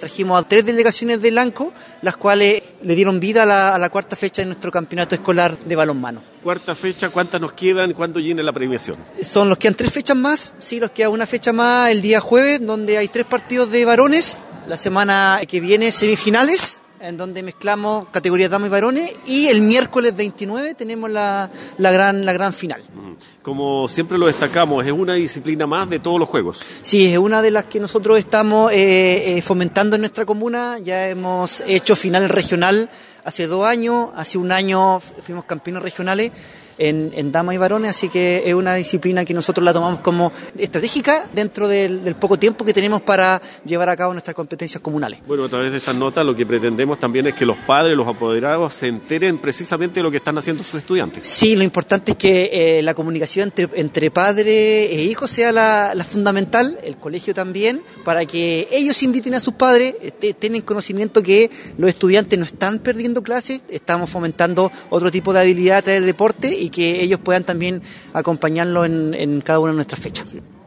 trajimos a 3 delegaciones de Lanco, las cuales le dieron vida a la cuarta fecha de nuestro campeonato escolar de balonmano. Cuarta fecha, ¿cuántas nos quedan? ¿Cuándo llena la premiación? Nos quedan 3 fechas más, sí, nos queda una fecha más el día jueves, donde hay 3 partidos de varones. La semana que viene semifinales, en donde mezclamos categorías damas y varones, y el miércoles 29 tenemos la gran final. Como siempre lo destacamos, es una disciplina más de todos los juegos. Sí, es una de las que nosotros estamos fomentando en nuestra comuna. Ya hemos hecho final regional hace 2 años, hace 1 año fuimos campeones regionales en damas y varones, así que es una disciplina que nosotros la tomamos como estratégica dentro del poco tiempo que tenemos para llevar a cabo nuestras competencias comunales. Bueno, a través de estas notas lo que pretendemos también es que los padres, los apoderados se enteren precisamente de lo que están haciendo sus estudiantes. Sí, lo importante es que la comunicación entre padre e hijo sea la fundamental, el colegio también, para que ellos inviten a sus padres, tengan conocimiento que los estudiantes no están perdiendo clases, estamos fomentando otro tipo de habilidad a través del deporte y que ellos puedan también acompañarlo en cada una de nuestras fechas. Sí.